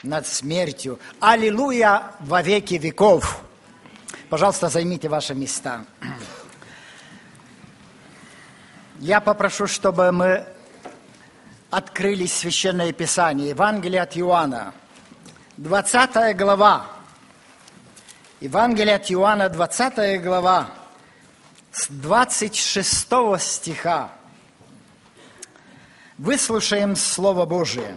над смертью. Аллилуйя во веки веков. Пожалуйста, займите ваши места. Я попрошу, чтобы мы открыли Священное Писание. Евангелие от Иоанна, 20 глава. Евангелие от Иоанна, 20 глава, с 26 стиха. Выслушаем Слово Божие.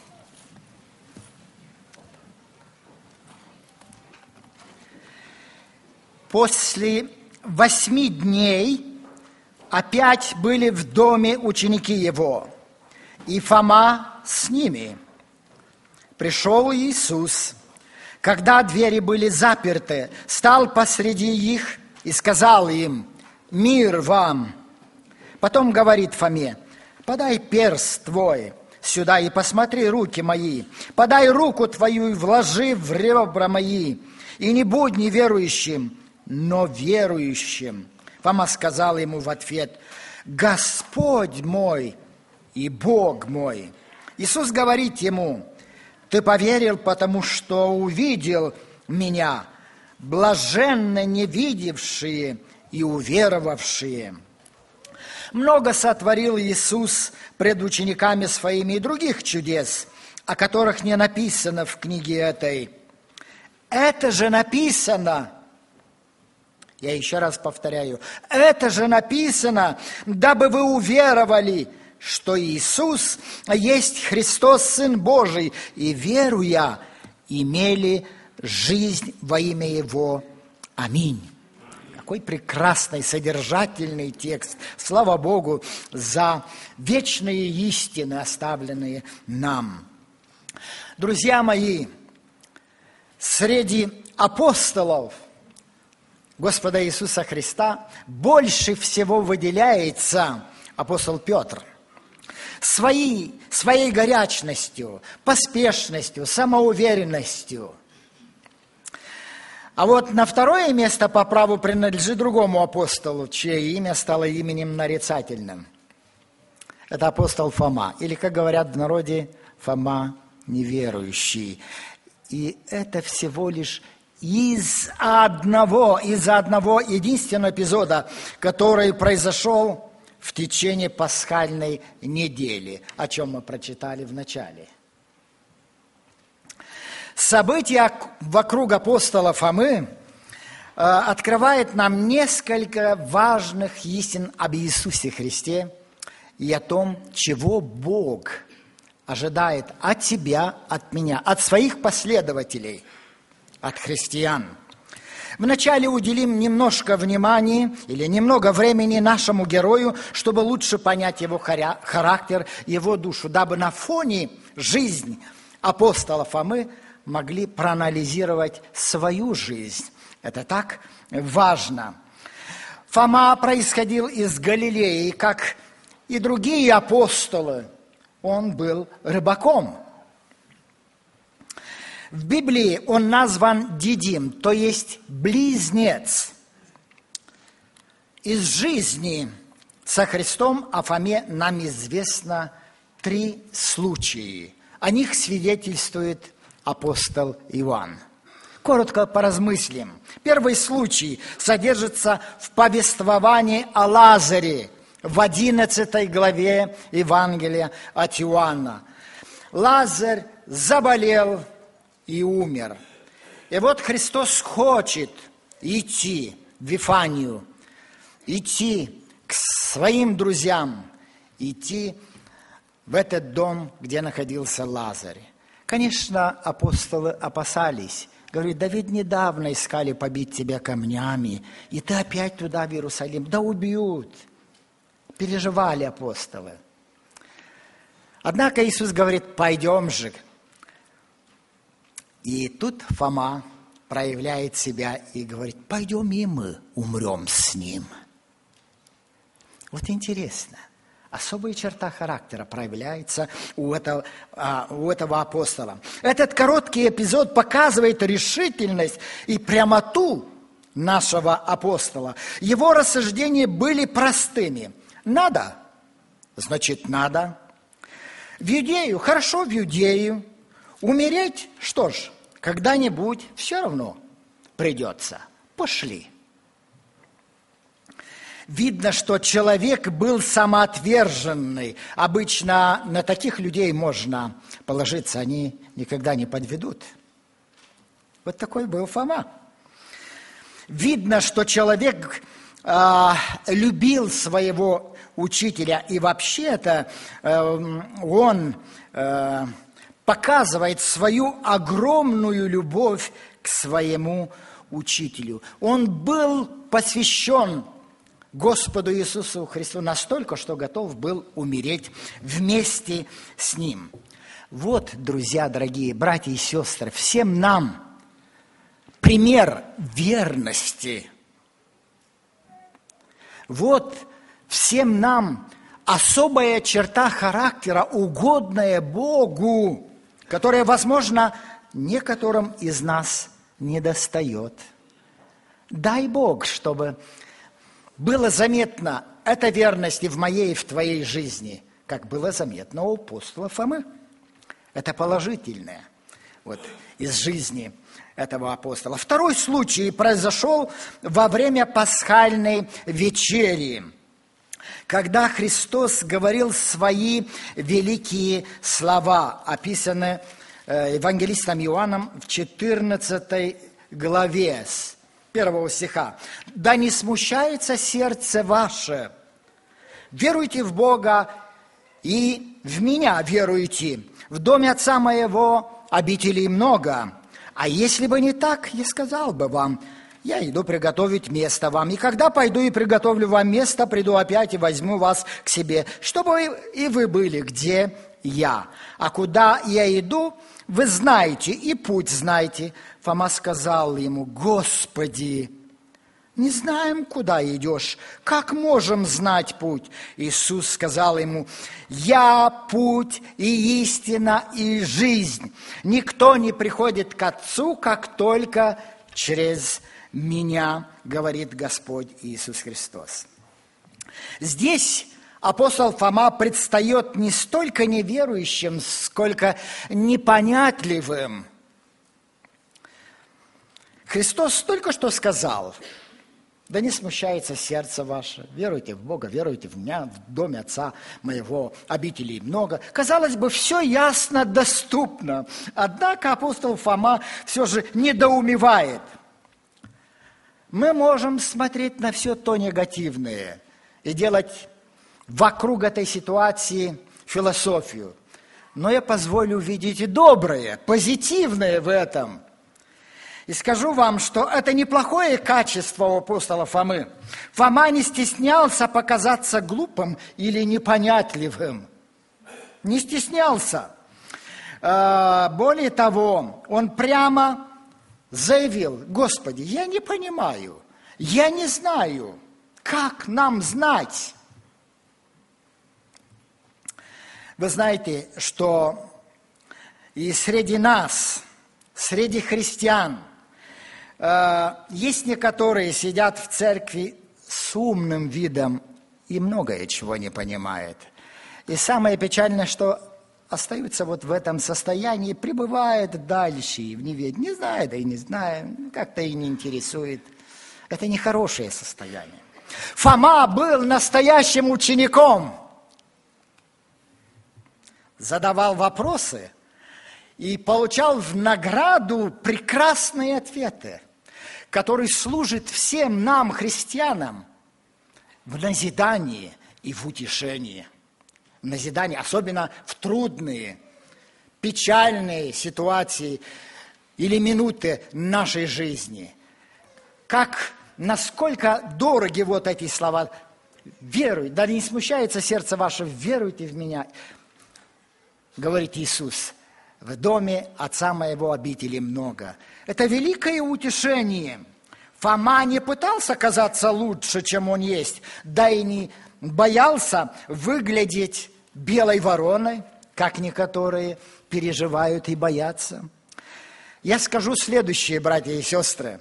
После 8 дней опять были в доме ученики его, и Фома с ними. Пришел Иисус, когда двери были заперты, стал посреди их и сказал им: «Мир вам!» Потом говорит Фоме: «Подай перст твой сюда и посмотри руки мои, подай руку твою и вложи в ребра мои, и не будь неверующим, но верующим». Фома сказал ему в ответ: «Господь мой и Бог мой». Иисус говорит ему: «Ты поверил, потому что увидел меня, блаженны невидевшие и уверовавшие». Много сотворил Иисус пред учениками своими и других чудес, о которых не написано в книге этой. Это же написано, я еще раз повторяю, это же написано, дабы вы уверовали, что Иисус есть Христос, Сын Божий, и, веруя, имели жизнь во имя Его. Аминь. Какой прекрасный, содержательный текст. Слава Богу за вечные истины, оставленные нам. Друзья мои, среди апостолов Господа Иисуса Христа больше всего выделяется апостол Петр. Своей горячностью, поспешностью, самоуверенностью. А вот на второе место по праву принадлежит другому апостолу, чье имя стало именем нарицательным. Это апостол Фома, или, как говорят в народе, Фома неверующий. И это всего лишь из-за одного единственного эпизода, который произошел в течение пасхальной недели, о чем мы прочитали в начале. События вокруг апостола Фомы открывает нам несколько важных истин об Иисусе Христе и о том, чего Бог ожидает от тебя, от меня, от своих последователей, от христиан. Вначале уделим немножко внимания или немного времени нашему герою, чтобы лучше понять его характер, его душу, дабы на фоне жизни апостола Фомы могли проанализировать свою жизнь. Это так важно. Фома происходил из Галилеи, как и другие апостолы. Он был рыбаком. В Библии он назван Дидим, то есть близнец. Из жизни со Христом о Фоме нам известно 3 случая. О них свидетельствует апостол Иоанн. Коротко поразмыслим. Первый случай содержится в повествовании о Лазаре в 11 главе Евангелия от Иоанна. Лазарь заболел и умер. И вот Христос хочет идти в Вифанию, идти к своим друзьям, идти в этот дом, где находился Лазарь. Конечно, апостолы опасались. Говорит: да ведь недавно искали побить тебя камнями, и ты опять туда, в Иерусалим. Да убьют. Переживали апостолы. Однако Иисус говорит: пойдем же. И тут Фома проявляет себя и говорит: пойдем и мы умрем с ним. Вот интересно. Особая черта характера проявляется у этого апостола. Этот короткий эпизод показывает решительность и прямоту нашего апостола. Его рассуждения были простыми. Надо, значит надо. В Иудею, хорошо в Иудею. Умереть, что ж, когда-нибудь все равно придется. Пошли. Видно, что человек был самоотверженный. Обычно на таких людей можно положиться, они никогда не подведут. Вот такой был Фома. Видно, что человек любил своего учителя, и вообще-то он показывает свою огромную любовь к своему учителю. Он был посвящен Господу Иисусу Христу настолько, что готов был умереть вместе с Ним. Вот, друзья, дорогие братья и сестры, всем нам пример верности. Вот всем нам особая черта характера, угодная Богу, которая, возможно, некоторым из нас недостает. Дай Бог, чтобы было заметно эта верность и в моей, и в твоей жизни, как было заметно у апостола Фомы. Это положительное вот, из жизни этого апостола. Второй случай произошел во время пасхальной вечери, когда Христос говорил свои великие слова, описанные евангелистом Иоанном в 14 главе с 1 стиха. «Да не смущается сердце ваше, веруйте в Бога и в Меня веруйте. В доме Отца Моего обителей много, а если бы не так, я сказал бы вам, я иду приготовить место вам, и когда пойду и приготовлю вам место, приду опять и возьму вас к себе, чтобы и вы были, где я. А куда я иду, вы знаете, и путь знаете». Фома сказал ему: «Господи, не знаем, куда идешь, как можем знать путь?» Иисус сказал ему: «Я путь и истина и жизнь. Никто не приходит к Отцу, как только через Меня, говорит Господь Иисус Христос». Здесь апостол Фома предстает не столько неверующим, сколько непонятливым. Христос только что сказал: «Да не смущается сердце ваше, веруйте в Бога, веруйте в Меня, в доме Отца Моего обителей много». Казалось бы, все ясно, доступно. Однако апостол Фома все же недоумевает. Мы можем смотреть на все то негативное и делать вокруг этой ситуации философию. Но я позволю увидеть и доброе, позитивное в этом. И скажу вам, что это неплохое качество у апостола Фомы. Фома не стеснялся показаться глупым или непонятливым. Не стеснялся. Более того, он прямо заявил: «Господи, я не понимаю, я не знаю, как нам знать?» Вы знаете, что и среди нас, среди христиан, есть некоторые сидят в церкви с умным видом и многое чего не понимают. И самое печальное, что остаются вот в этом состоянии, пребывают дальше и в неведении. Не знаю, да и не знаю, как-то и не интересует. Это нехорошее состояние. Фома был настоящим учеником. Задавал вопросы и получал в награду прекрасные ответы, которые служат всем нам, христианам, в назидании и в утешении. В назидании, особенно в трудные, печальные ситуации или минуты нашей жизни. Насколько дороги вот эти слова: «Веруй, да не смущается сердце ваше, веруйте в Меня». Говорит Иисус: «В доме Отца Моего обителей много». Это великое утешение. Фома не пытался казаться лучше, чем он есть, да и не боялся выглядеть белой вороной, как некоторые переживают и боятся. Я скажу следующее, братья и сестры.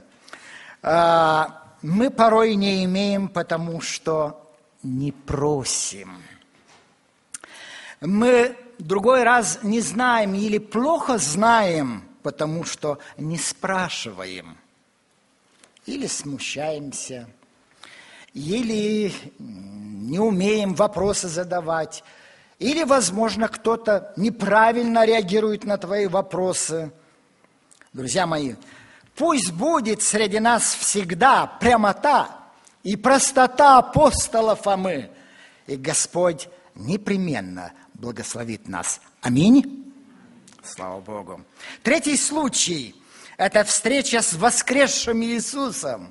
Мы порой не имеем, потому что не просим. Мы другой раз не знаем или плохо знаем, потому что не спрашиваем. Или смущаемся, или не умеем вопросы задавать, или, возможно, кто-то неправильно реагирует на твои вопросы. Друзья мои, пусть будет среди нас всегда прямота и простота апостола Фомы, и Господь непременно благословит нас. Аминь. Слава Богу. Третий случай – это встреча с воскресшим Иисусом.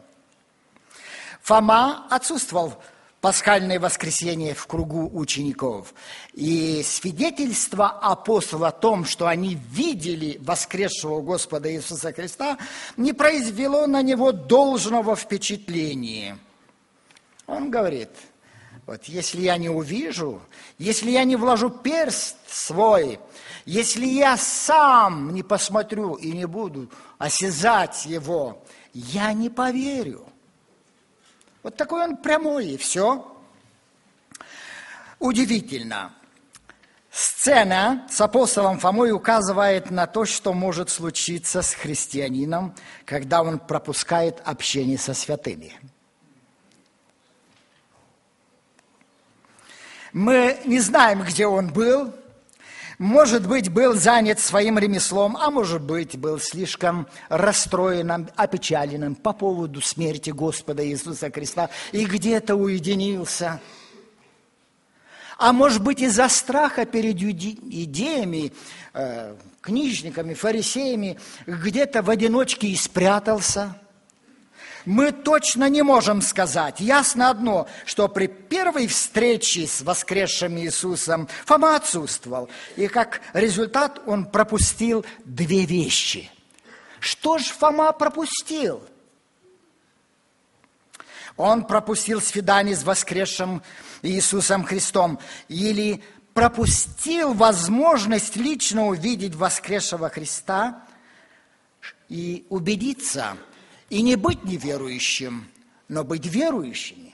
Фома отсутствовал в пасхальное воскресенье в кругу учеников. И свидетельство апостола о том, что они видели воскресшего Господа Иисуса Христа, не произвело на него должного впечатления. Он говорит: вот если я не увижу, если я не вложу перст свой, если я сам не посмотрю и не буду осязать его, я не поверю. Вот такой он прямой, и все. Удивительно. Сцена с апостолом Фомой указывает на то, что может случиться с христианином, когда он пропускает общение со святыми. Мы не знаем, где он был. Может быть, был занят своим ремеслом, а может быть, был слишком расстроенным, опечаленным по поводу смерти Господа Иисуса Христа и где-то уединился. А может быть, из-за страха перед идеями, книжниками, фарисеями, где-то в одиночке и спрятался. Мы точно не можем сказать. Ясно одно, что при первой встрече с воскресшим Иисусом Фома отсутствовал. И как результат он пропустил две вещи. Что же Фома пропустил? Он пропустил свидание с воскресшим Иисусом Христом. Или пропустил возможность лично увидеть воскресшего Христа и убедиться, и не быть неверующим, но быть верующими.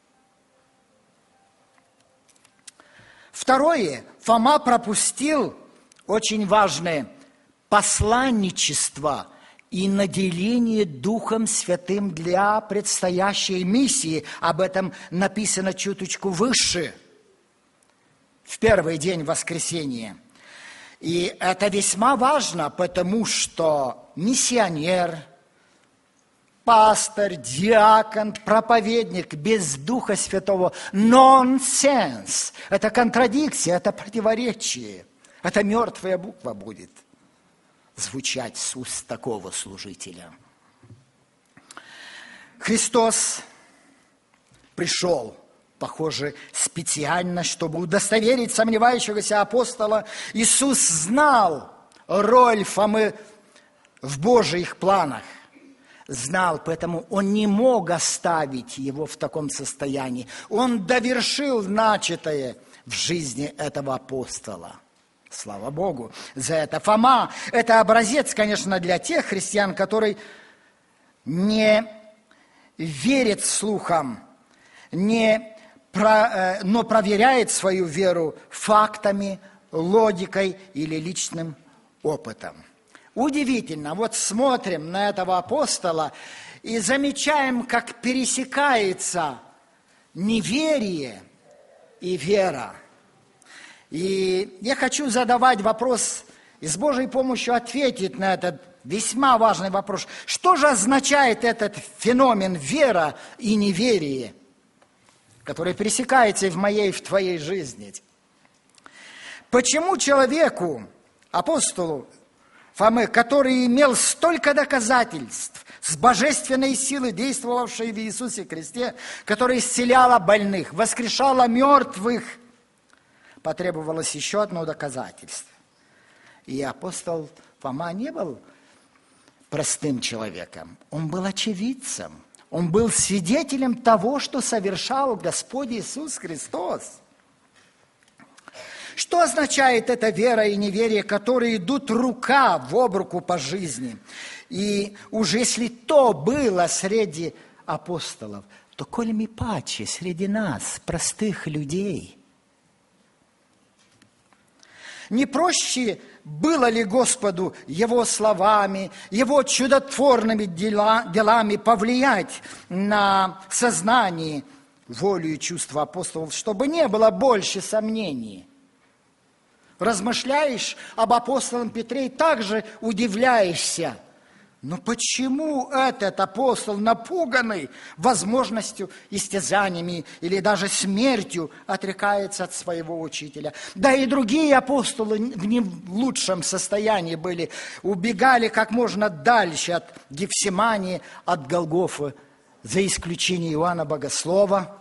Второе, Фома пропустил очень важное посланничество и наделение Духом Святым для предстоящей миссии. Об этом написано чуточку выше, в первый день воскресения. И это весьма важно, потому что миссионер, пастор, диакон, проповедник без Духа Святого – нонсенс. Это контрадикция, это противоречие. Это мертвая буква будет звучать с уст такого служителя. Христос пришел, похоже, специально, чтобы удостоверить сомневающегося апостола. Иисус знал роль Фомы в Божьих планах. Знал, поэтому он не мог оставить его в таком состоянии. Он довершил начатое в жизни этого апостола. Слава Богу за это. Фома – это образец, конечно, для тех христиан, которые не верят слухам, но проверяют свою веру фактами, логикой или личным опытом. Удивительно, вот смотрим на этого апостола и замечаем, как пересекается неверие и вера. И я хочу задавать вопрос и с Божьей помощью ответить на этот весьма важный вопрос. Что же означает этот феномен вера и неверие, который пересекается и в моей, и в твоей жизни? Почему человеку, апостолу Фомы, который имел столько доказательств с божественной силой, действовавшей в Иисусе Христе, которая исцеляла больных, воскрешала мертвых, потребовалось еще одно доказательство. И апостол Фома не был простым человеком, он был очевидцем, он был свидетелем того, что совершал Господь Иисус Христос. Что означает эта вера и неверие, которые идут рука об руку по жизни? И уж если то было среди апостолов, то коль ми паче среди нас, простых людей. Не проще было ли Господу Его словами, Его чудотворными делами повлиять на сознание, волю и чувства апостолов, чтобы не было больше сомнений? Размышляешь об апостоле Петре и также удивляешься. Но почему этот апостол, напуганный возможностью истязаниями или даже смертью, отрекается от своего учителя? Да и другие апостолы в не лучшем состоянии были, убегали как можно дальше от Гефсимании, от Голгофы, за исключением Иоанна Богослова.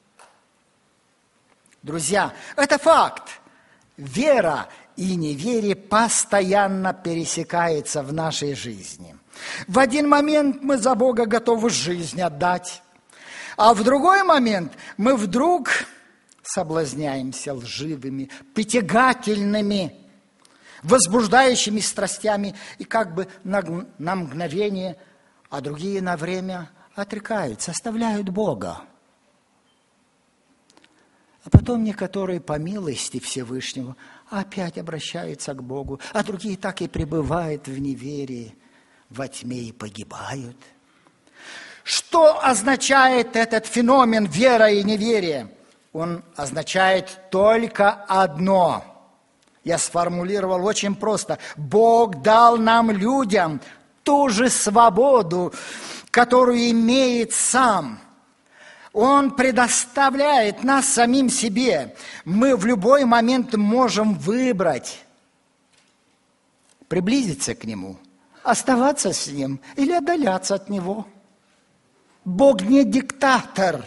Друзья, это факт. Вера и неверие постоянно пересекается в нашей жизни. В один момент мы за Бога готовы жизнь отдать, а в другой момент мы вдруг соблазняемся лживыми, притягательными, возбуждающими страстями и как бы на мгновение, а другие на время отрекаются, оставляют Бога. А потом некоторые по милости Всевышнего опять обращаются к Богу, а другие так и пребывают в неверии, во тьме и погибают. Что означает этот феномен вера и неверие? Он означает только одно. Я сформулировал очень просто. Бог дал нам, людям, ту же свободу, которую имеет сам. Он предоставляет нас самим себе. Мы в любой момент можем выбрать, приблизиться к Нему, оставаться с Ним или отдаляться от Него. Бог не диктатор.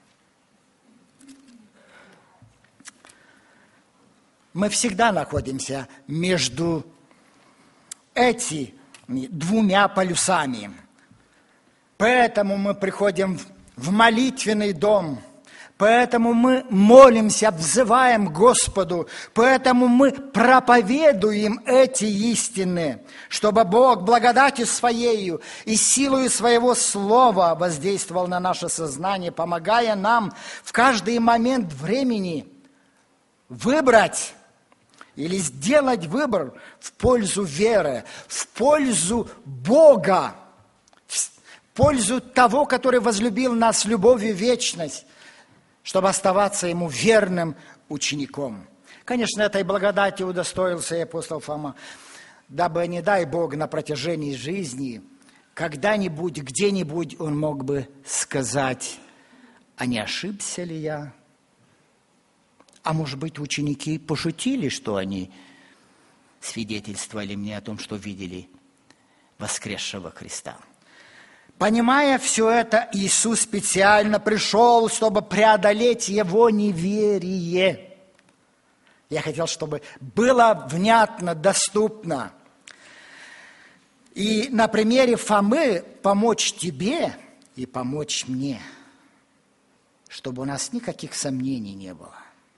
Мы всегда находимся между этими двумя полюсами. Поэтому мы приходим в молитвенный дом, поэтому мы молимся, взываем к Господу, поэтому мы проповедуем эти истины, чтобы Бог благодатью Своею и силою Своего Слова воздействовал на наше сознание, помогая нам в каждый момент времени выбрать или сделать выбор в пользу веры, в пользу Бога, в пользу того, который возлюбил нас любовью вечность, чтобы оставаться Ему верным учеником. Конечно, этой благодати удостоился и апостол Фома, дабы, не дай Бог, на протяжении жизни, когда-нибудь, где-нибудь он мог бы сказать, а не ошибся ли я? А может быть, ученики пошутили, что они свидетельствовали мне о том, что видели воскресшего Христа. Понимая все это, Иисус специально пришел, чтобы преодолеть его неверие. Я хотел, чтобы было внятно, доступно. И на примере Фомы помочь тебе и помочь мне, чтобы у нас никаких сомнений не было.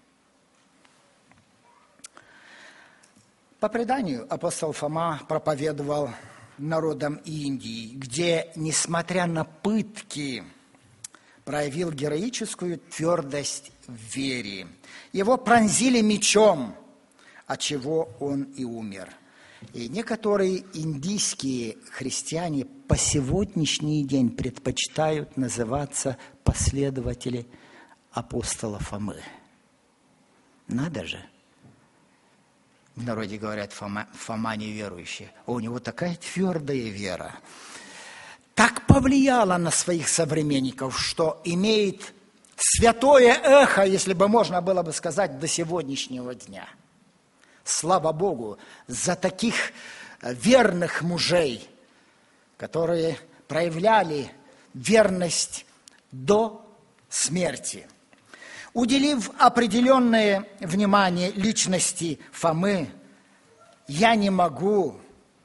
По преданию, апостол Фома проповедовал народам Индии, где, несмотря на пытки, проявил героическую твердость в вере. Его пронзили мечом, от чего он и умер. И некоторые индийские христиане по сегодняшний день предпочитают называться последователи апостола Фомы. Надо же! В народе говорят, Фома неверующий. А у него такая твердая вера. Так повлияла на своих современников, что имеет святое эхо, если бы можно было бы сказать, до сегодняшнего дня. Слава Богу за таких верных мужей, которые проявляли верность до смерти. Уделив определенное внимание личности Фомы, я не могу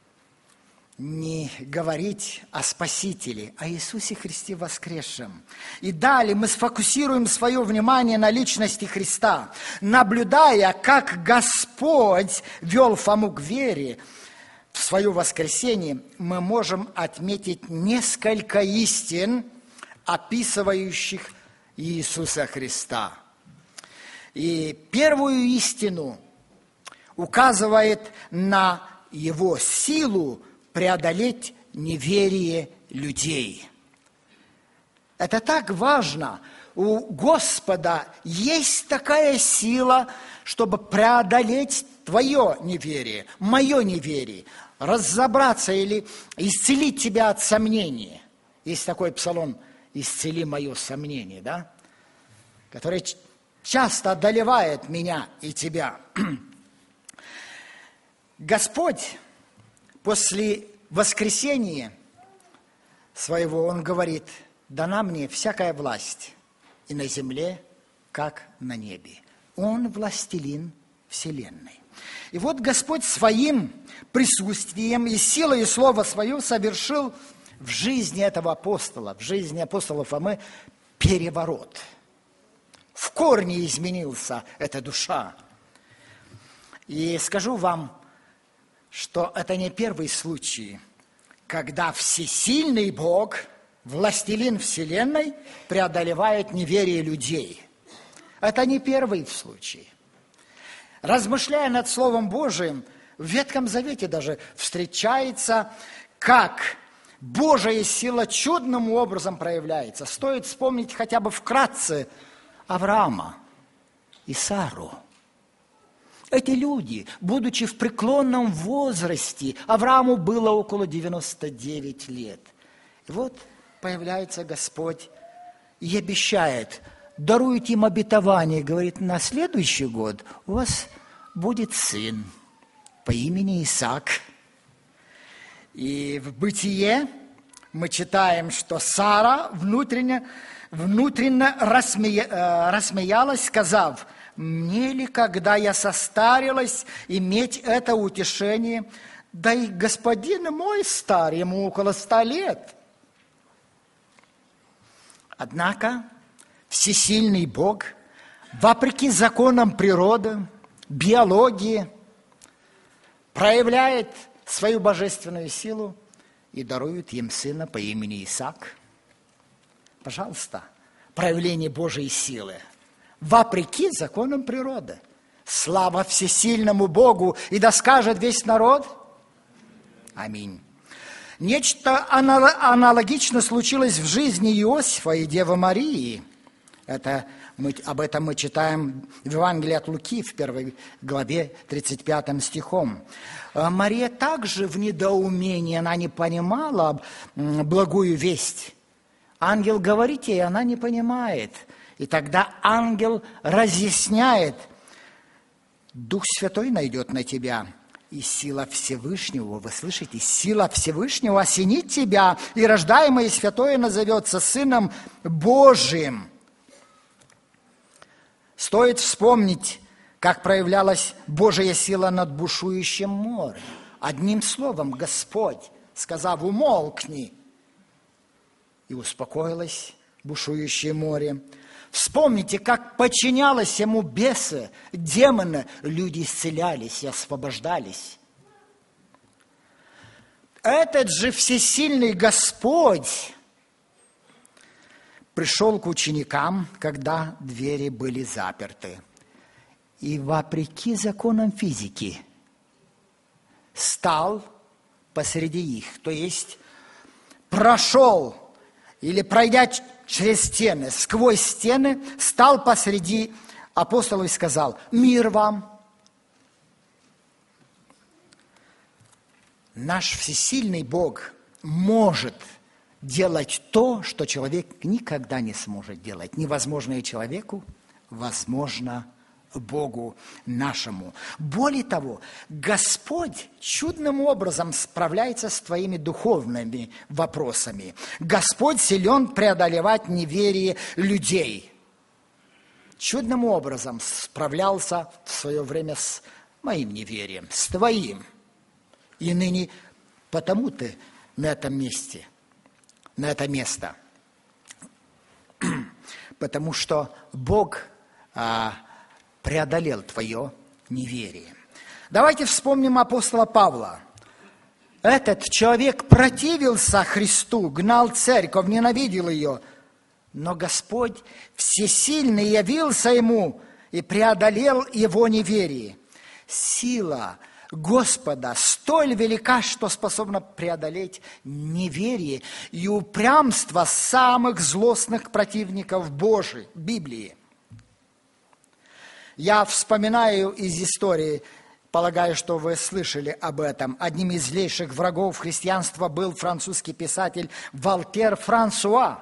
не говорить о Спасителе, о Иисусе Христе воскресшем. И далее мы сфокусируем свое внимание на личности Христа, наблюдая, как Господь вел Фому к вере. В свое воскресение мы можем отметить несколько истин, описывающих Иисуса Христа. И первую истину указывает на его силу преодолеть неверие людей. Это так важно. У Господа есть такая сила, чтобы преодолеть твое неверие, мое неверие, разобраться или исцелить тебя от сомнений. Есть такой псалом «Исцели мое сомнение», да? Который часто одолевает меня и тебя. Господь после воскресения своего, Он говорит: «Дана мне всякая власть и на земле, как на небе». Он властелин вселенной. И вот Господь своим присутствием и силой слова свое совершил в жизни этого апостола, в жизни апостола Фомы переворот. В корне изменился эта душа. И скажу вам, что это не первый случай, когда всесильный Бог, властелин вселенной, преодолевает неверие людей. Это не первый случай. Размышляя над Словом Божиим, в Ветхом Завете даже встречается, как Божья сила чудным образом проявляется. Стоит вспомнить хотя бы вкратце Авраама и Сару. Эти люди, будучи в преклонном возрасте, Аврааму было около 99 лет. И вот появляется Господь и обещает, дарует им обетование, говорит: на следующий год у вас будет сын по имени Исаак. И в Бытие мы читаем, что Сара внутренне рассмеялась, сказав: «Мне ли, когда я состарилась, иметь это утешение? Да и господин мой стар, ему около 100 лет». Однако всесильный Бог, вопреки законам природы, биологии, проявляет свою божественную силу и дарует им сына по имени Исаак. Пожалуйста, проявление Божьей силы вопреки законам природы. Слава всесильному Богу, и да скажет весь народ: аминь. Нечто аналогично случилось в жизни Иосифа и Девы Марии. Об этом мы читаем в Евангелии от Луки, в 1 главе, 35 стихом. Мария также в недоумении, она не понимала благую весть. Ангел говорит ей, она не понимает. И тогда ангел разъясняет: Дух Святой найдет на тебя, и сила Всевышнего, вы слышите, сила Всевышнего осенит тебя, и рождаемое Святое назовется Сыном Божиим. Стоит вспомнить, как проявлялась Божья сила над бушующим морем. Одним словом, Господь, сказав: умолкни, и успокоилось бушующее море. Вспомните, как подчинялось ему бесы, демоны, люди исцелялись и освобождались. Этот же всесильный Господь пришел к ученикам, когда двери были заперты, и вопреки законам физики стал посреди их, то есть прошел или пройдя через стены, сквозь стены, стал посреди апостолов и сказал: «Мир вам». Наш всесильный Бог может делать то, что человек никогда не сможет делать. Невозможное человеку возможно Богу нашему. Более того, Господь чудным образом справляется с твоими духовными вопросами. Господь силен преодолевать неверие людей. Чудным образом справлялся в свое время с моим неверием, с твоим. И ныне потому ты на этом месте, на это место. Потому что Бог преодолел твое неверие. Давайте вспомним апостола Павла. Этот человек противился Христу, гнал церковь, ненавидел ее. Но Господь всесильный явился ему и преодолел его неверие. Сила Господа столь велика, что способна преодолеть неверие и упрямство самых злостных противников Божьей, Библии. Я вспоминаю из истории, полагаю, что вы слышали об этом. Одним из злейших врагов христианства был французский писатель Вольтер Франсуа.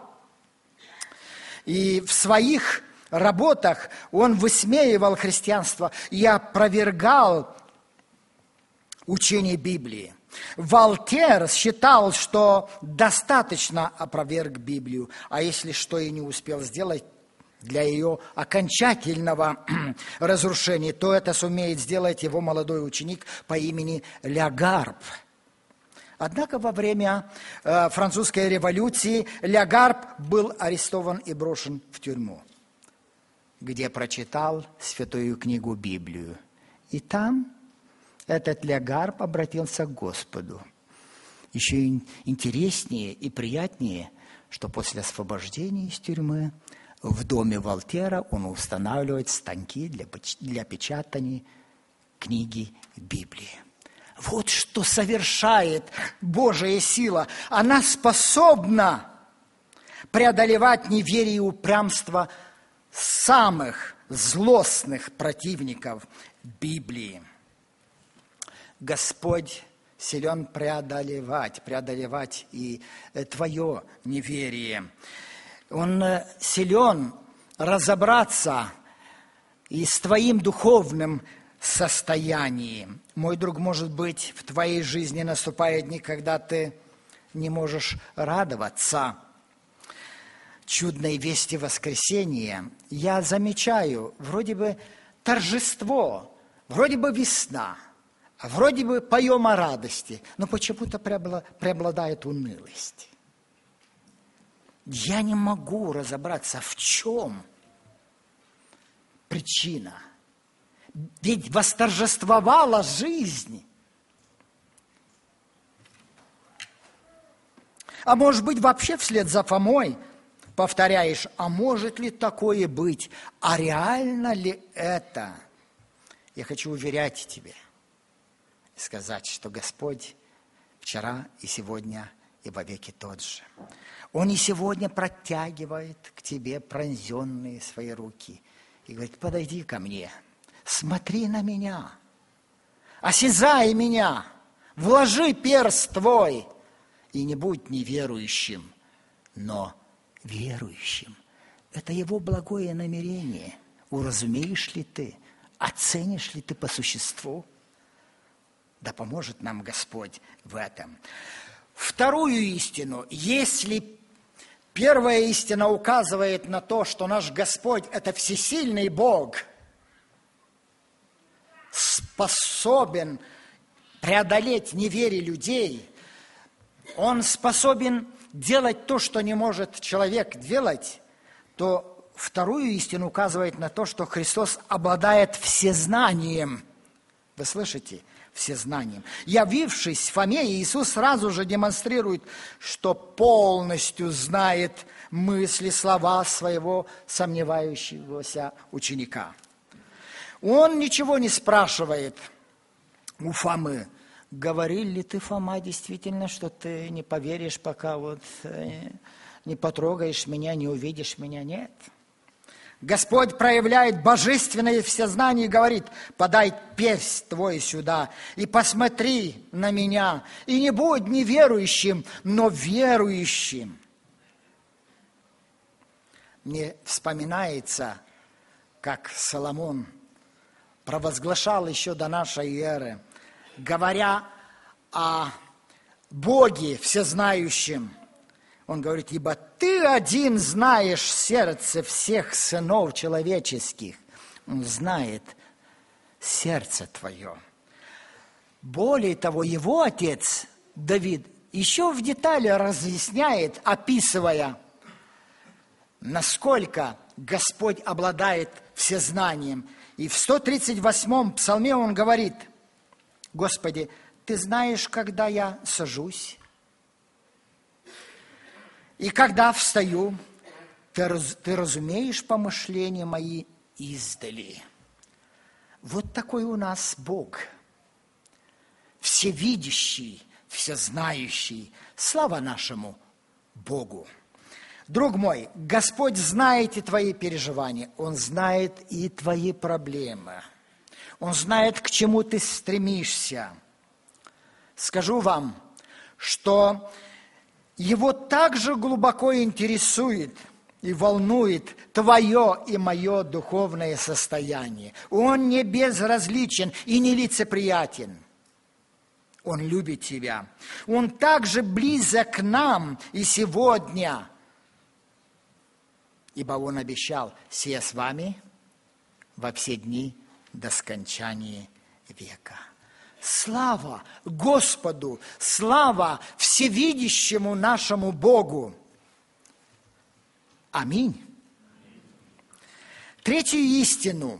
И в своих работах он высмеивал христианство и опровергал учение Библии. Вольтер считал, что достаточно опроверг Библию, а если что и не успел сделать для ее окончательного разрушения, то это сумеет сделать его молодой ученик по имени Лягарб. Однако во время французской революции Лягарб был арестован и брошен в тюрьму, где прочитал святую книгу Библию. И там этот Лягарб обратился к Господу. Еще интереснее и приятнее, что после освобождения из тюрьмы в доме Вольтера он устанавливает станки для печатания книги Библии. Вот что совершает Божья сила. Она способна преодолевать неверие и упрямство самых злостных противников Библии. Господь силен преодолевать и твое неверие. Он силен разобраться и с твоим духовным состоянием. Мой друг, может быть, в твоей жизни наступают дни, когда ты не можешь радоваться чудной вести воскресения. Я замечаю, вроде бы торжество, вроде бы весна, вроде бы поем о радости, но почему-то преобладает унылость. Я не могу разобраться, в чем причина. Ведь восторжествовала жизнь. А может быть, вообще вслед за Фомой повторяешь, а может ли такое быть? А реально ли это? Я хочу уверять тебя и сказать, что Господь вчера и сегодня и вовеки тот же. Он и сегодня протягивает к тебе пронзенные свои руки и говорит: подойди ко мне, смотри на меня, осязай меня, вложи перст твой и не будь неверующим, но верующим. Это его благое намерение. Уразумеешь ли ты, оценишь ли ты по существу? Да поможет нам Господь в этом. Вторую истину, если первая истина указывает на то, что наш Господь – это всесильный Бог, способен преодолеть неверие людей, Он способен делать то, что не может человек делать, то вторую истину указывает на то, что Христос обладает всезнанием. Вы слышите? Всезнанием. Явившись Фоме, Иисус сразу же демонстрирует, что полностью знает мысли, слова своего сомневающегося ученика. Он ничего не спрашивает у Фомы. Говорил ли ты, Фома, действительно, что ты не поверишь, пока не потрогаешь меня, не увидишь меня? Нет. Господь проявляет божественное всезнание и говорит: подай перст твой сюда и посмотри на меня, и не будь неверующим, но верующим. Мне вспоминается, как Соломон провозглашал еще до нашей эры, говоря о Боге всезнающем. Он говорит: ибо ты один знаешь сердце всех сынов человеческих. Он знает сердце твое. Более того, его отец Давид еще в детали разъясняет, описывая, насколько Господь обладает всезнанием. И в 138-м псалме он говорит: Господи, ты знаешь, когда я сажусь, и когда встаю, ты разумеешь помышления мои издали. Вот такой у нас Бог. Всевидящий, всезнающий. Слава нашему Богу. Друг мой, Господь знает и твои переживания. Он знает и твои проблемы. Он знает, к чему ты стремишься. Скажу вам, что Его также глубоко интересует и волнует твое и мое духовное состояние. Он не безразличен и не лицеприятен. Он любит тебя. Он также близок к нам и сегодня. Ибо Он обещал: «Се с вами во все дни до скончания века». Слава Господу! Слава всевидящему нашему Богу! Аминь. Третью истину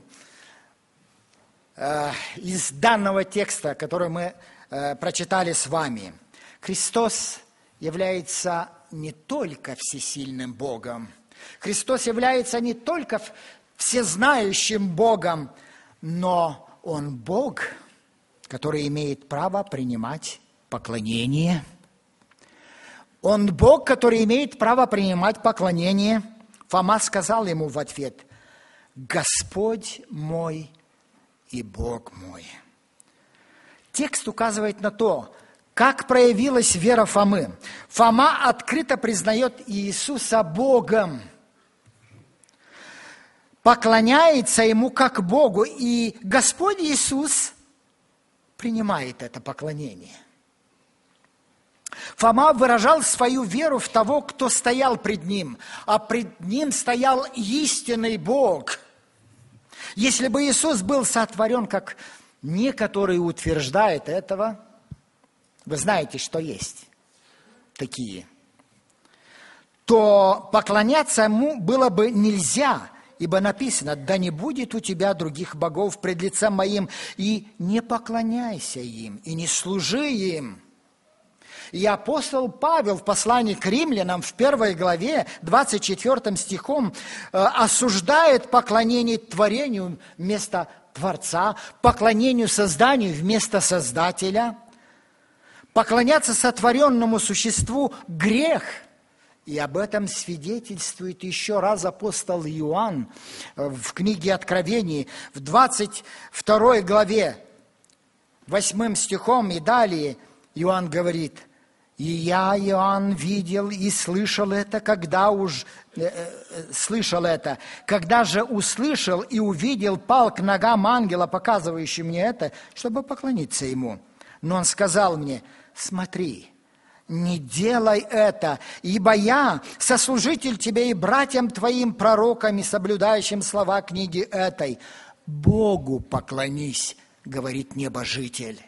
из данного текста, который мы прочитали с вами. Христос является не только всесильным Богом, Христос является не только всезнающим Богом, но Он Бог, который имеет право принимать поклонение. Он Бог, который имеет право принимать поклонение. Фома сказал ему в ответ: «Господь мой и Бог мой». Текст указывает на то, как проявилась вера Фомы. Фома открыто признает Иисуса Богом, поклоняется Ему как Богу, и Господь Иисус принимает это поклонение. Фома выражал свою веру в того, кто стоял пред Ним, а пред Ним стоял истинный Бог. Если бы Иисус был сотворен, как некоторые утверждают этого, вы знаете, что есть такие, то поклоняться Ему было бы нельзя, ибо написано: «Да не будет у тебя других богов пред лицем моим, и не поклоняйся им, и не служи им». И апостол Павел в послании к римлянам в 1 главе 24 стихом осуждает поклонение творению вместо Творца, поклонению созданию вместо Создателя. Поклоняться сотворенному существу – грех. И об этом свидетельствует еще раз апостол Иоанн в книге Откровений, в 22 главе, 8 стихом и далее Иоанн говорит: «И я, Иоанн, видел и слышал это, когда же услышал и увидел, пал к ногам ангела, показывающего мне это, чтобы поклониться ему. Но он сказал мне: смотри, не делай это, ибо я сослужитель тебе и братьям твоим пророкам и соблюдающим слова книги этой. Богу поклонись, говорит небожитель».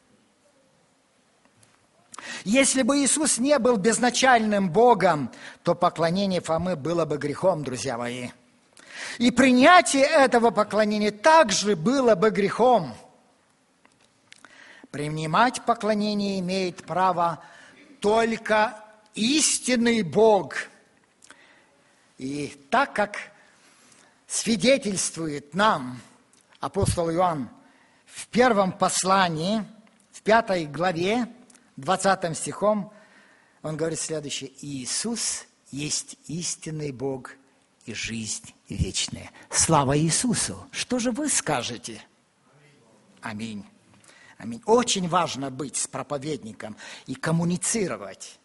Если бы Иисус не был безначальным Богом, то поклонение Фомы было бы грехом, друзья мои. И принятие этого поклонения также было бы грехом. Принимать поклонение имеет право только истинный Бог. И так как свидетельствует нам апостол Иоанн в первом послании, в 5 главе, 20 стихом, он говорит следующее: «Иисус есть истинный Бог и жизнь вечная». Слава Иисусу! Что же вы скажете? Аминь. Аминь. Очень важно быть с проповедником и коммуницировать.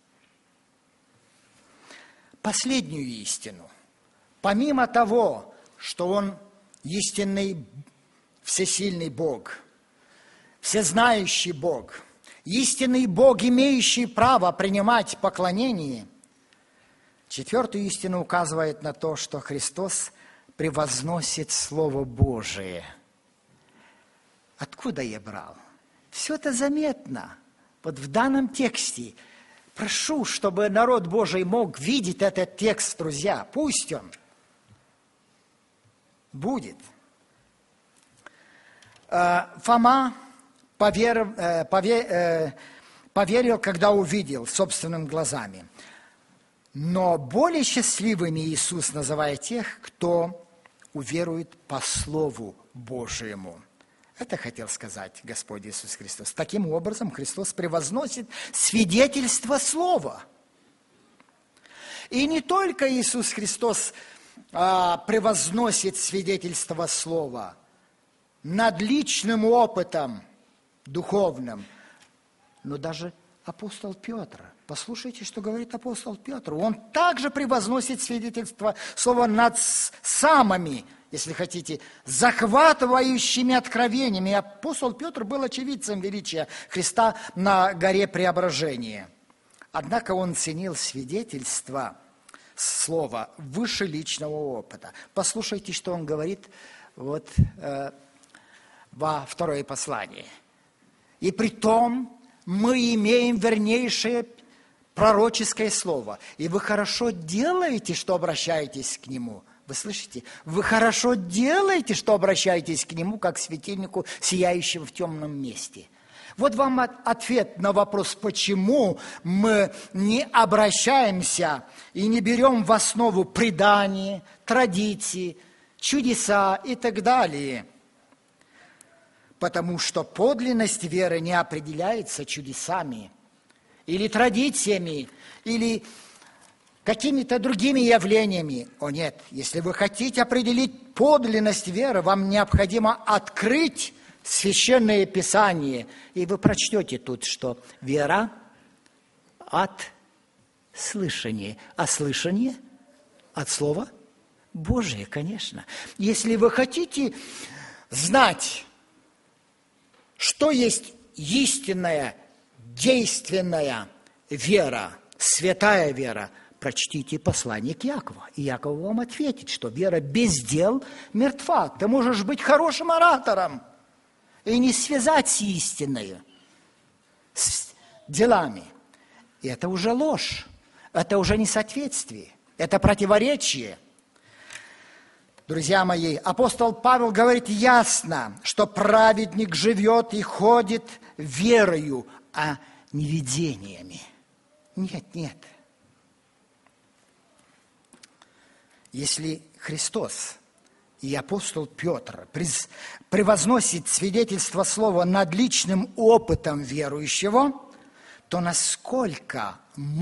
Последнюю истину. Помимо того, что Он истинный, всесильный Бог, всезнающий Бог, истинный Бог, имеющий право принимать поклонение, четвертую истину указывает на то, что Христос превозносит Слово Божие. Откуда я брал? Все это заметно. Вот в данном тексте. Прошу, чтобы народ Божий мог видеть этот текст, друзья. Пусть он будет. Фома поверил, когда увидел собственными глазами. Но более счастливыми Иисус называет тех, кто уверует по Слову Божьему. Это хотел сказать Господь Иисус Христос. Таким образом, Христос превозносит свидетельство Слова. И не только Иисус Христос превозносит свидетельство Слова над личным опытом духовным, но даже апостол Петр. Послушайте, что говорит апостол Петр. Он также превозносит свидетельство Слова над самыми, если хотите, захватывающими откровениями. И апостол Петр был очевидцем величия Христа на горе Преображения. Однако он ценил свидетельство Слова выше личного опыта. Послушайте, что он говорит во второе послание. «И притом мы имеем вернейшее пророческое слово, и вы хорошо делаете, что обращаетесь к нему». Вы слышите? Вы хорошо делаете, что обращаетесь к нему, как к светильнику, сияющему в темном месте. Вот вам ответ на вопрос, почему мы не обращаемся и не берем в основу предания, традиции, чудеса и так далее. Потому что подлинность веры не определяется чудесами или традициями, или какими-то другими явлениями. О нет, если вы хотите определить подлинность веры, вам необходимо открыть Священное Писание. И вы прочтете тут, что вера от слышания. А слышание от Слова Божия, конечно. Если вы хотите знать, что есть истинная, действенная вера, святая вера, прочтите послание к Иакову. И Иаков вам ответит, что вера без дел мертва. Ты можешь быть хорошим оратором и не связать с истиной, с делами. И это уже ложь, это уже несоответствие, это противоречие. Друзья мои, апостол Павел говорит ясно, что праведник живет и ходит верою, а не видениями. Нет. Если Христос и апостол Петр превозносит свидетельство Слова над личным опытом верующего, то насколько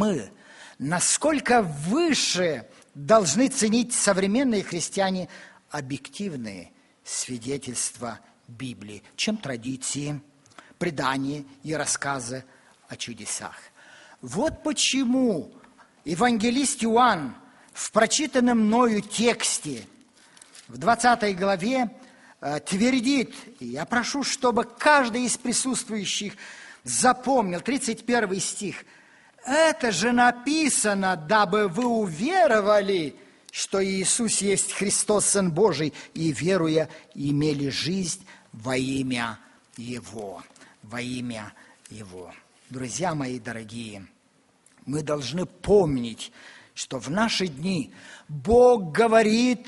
выше должны ценить современные христиане объективные свидетельства Библии, чем традиции, предания и рассказы о чудесах. Вот почему евангелист Иоанн в прочитанном мною тексте в 20 главе твердит, и я прошу, чтобы каждый из присутствующих запомнил, 31 стих, «Это же написано, дабы вы уверовали, что Иисус есть Христос, Сын Божий, и, веруя, имели жизнь во имя Его». Во имя Его. Друзья мои дорогие, мы должны помнить, что в наши дни Бог говорит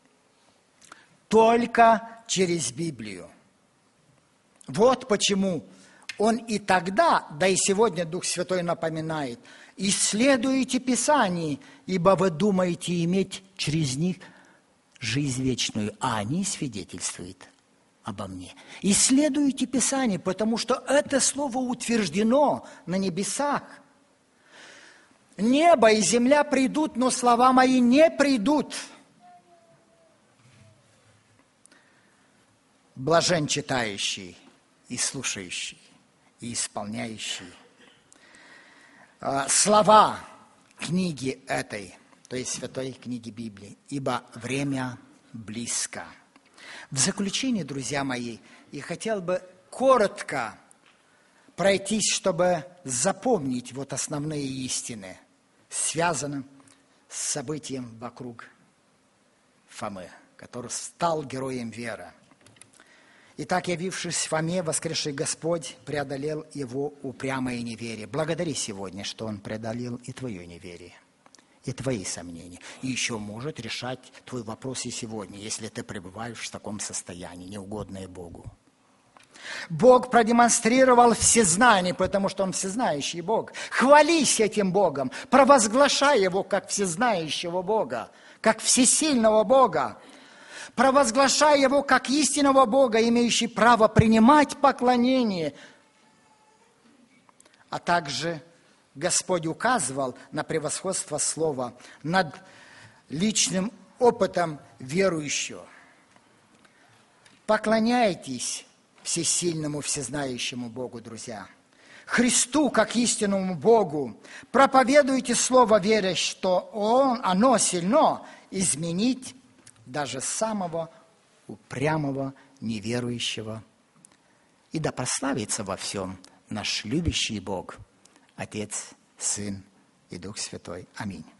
только через Библию. Вот почему Он и тогда, да и сегодня Дух Святой напоминает, исследуйте Писание, ибо вы думаете иметь через них жизнь вечную, а они свидетельствуют обо мне. Исследуйте Писание, потому что это слово утверждено на небесах. Небо и земля придут, но слова мои не придут. Блажен читающий и слушающий, и исполняющий слова книги этой, то есть святой книги Библии, ибо время близко. В заключение, друзья мои, я хотел бы коротко пройтись, чтобы запомнить вот основные истины, связанные с событием вокруг Фомы, который стал героем веры. Итак, явившись Фоме, воскресший Господь преодолел его упрямое неверие. Благодари сегодня, что Он преодолел и твое неверие, и твои сомнения. И еще может решать твой вопрос и сегодня, если ты пребываешь в таком состоянии, неугодное Богу. Бог продемонстрировал всезнание, потому что Он всезнающий Бог. Хвались этим Богом, провозглашай Его как всезнающего Бога, как всесильного Бога. провозглашая Его как истинного Бога, имеющий право принимать поклонение. А также Господь указывал на превосходство Слова над личным опытом верующего. Поклоняйтесь всесильному, всезнающему Богу, друзья. Христу, как истинному Богу. Проповедуйте Слово, веря, что оно сильно изменить даже самого упрямого неверующего. И да прославится во всем наш любящий Бог, Отец, Сын и Дух Святой. Аминь.